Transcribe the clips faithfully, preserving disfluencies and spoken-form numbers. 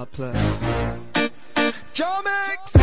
Plus. Jomix!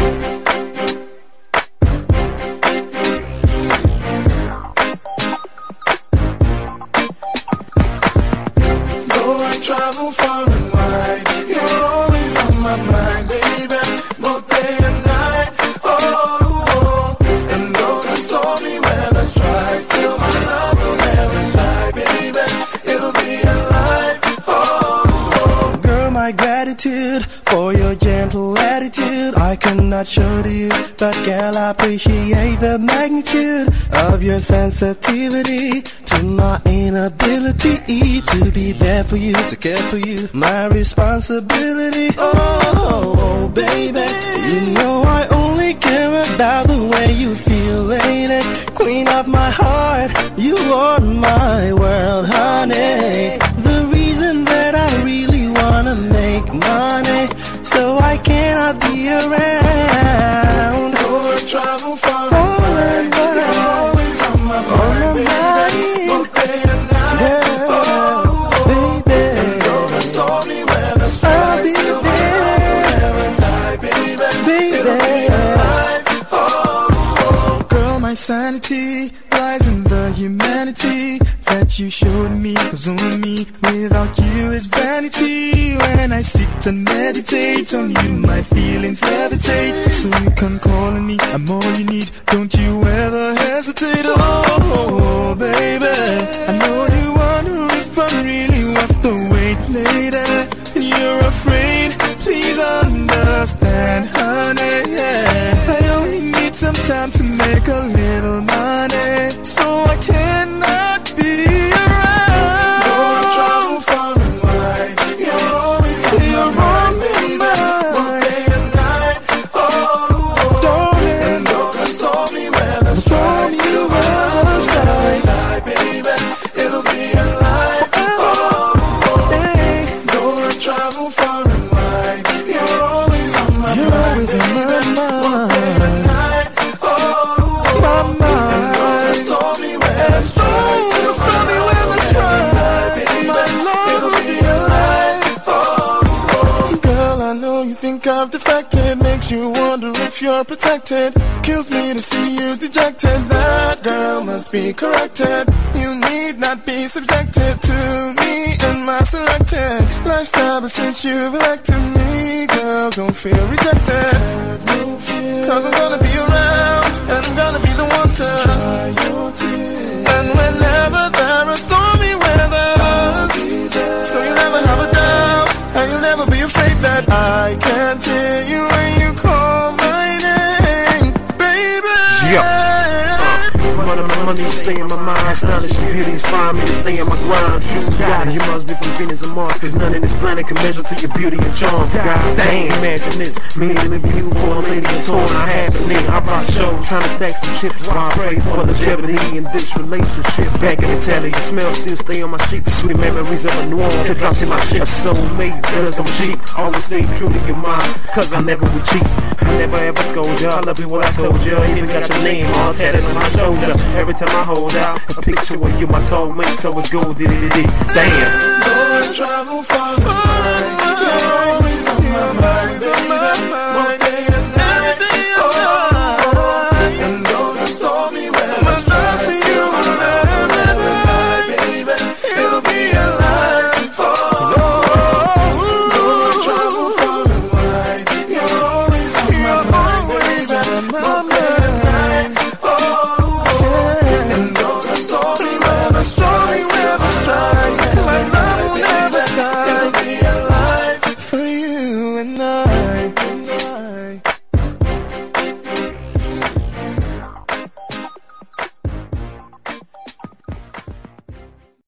Though I travel far and wide, you're always on my mind, baby, both day and night. Oh, oh. And though the stormy weather strikes, still my love will never die, baby, it'll be alive. Oh, oh. Girl, my gratitude for your gentle attitude I cannot show to you, but girl, I appreciate the magnitude of your sensitivity to my inability to be there for you, to care for you, my responsibility. Oh, baby, you know I only care about the way you feel, lady. Queen of my heart, you are my world, honey. The reason that I really wanna make money, so I cannot be around. Though I travel far and wide, you're always on my mind, baby, both day and night. Girl, oh, baby, and though the stormy weather strikes, still my love will never die, baby, baby. it'll be alive. Oh, oh. Girl, my sanity lies in the humanity that you showed me, cause only me without you is vanity. When I sit and meditate on you, my feelings levitate. So you can call on me, I'm all you need, don't you ever hesitate. Oh, baby, I know you wonder if I'm really worth the wait, lady, and you're afraid, please understand, honey, yeah. I only need some time to make a little money, so I cannot be around. Though I travel far and wide, you're always on my mind, baby, both day and night. Oh, oh. Darling, And though the stormy weather strikes, stormy still my love will never die, baby, it'll be alive. Oh, oh. hey, Though I travel far and wide, you're always on my you're mind, always in baby, my both day and mind, night. Oh, oh. my And though the mind. stormy weather strikes, still my Stormy love weather will never strikes, die, baby, my love it'll will be be alive. Oh, oh. Girl, I know you think I've defected, makes you wonder if you're protected. Kills me to see you dejected, that girl must be corrected. You need not be subjected to me and my selected lifestyle, but since you've elected me, girl, don't feel rejected. Cause I'm gonna be around, and I'm gonna be the one to dry your tears. And whenever there are stormy weathers, so you never have a doubt, and you'll never be afraid that I can't hear you when you call my name, baby. Yeah. Money, my money, stay in my mind. Astonishing beauty inspire me to stay in my grind. True God, you must be from Venus and Mars, cause none in this planet can measure to your beauty and charm. God dang, imagine this, me and you for a lady and torn. I had to lean, I rock shows, trying to stack some chips. While I pray for longevity in this relationship. Back in Italy, your smell still stay on my sheet. The sweet memories of a New Orleans, it drops in my shit. A soulmate, does I'm cheap. Always stay true to your mind, cause I never would cheat. I never ever scold ya, I love you what I told ya. Even got your name all tatted on my shoulder. Every time I hold out a picture of you, my soulmate, so it's gold, did it, did damn. Though I travel far and wide, you're always on my mind, baby, both day and night. Oh, oh. And though the stormy weather strikes, you will never die, baby, it'll be alive. Oh, oh. Though I travel far and wide, you're always on my mind, baby, both day and night. Oh, oh. And though the stormy weather strikes,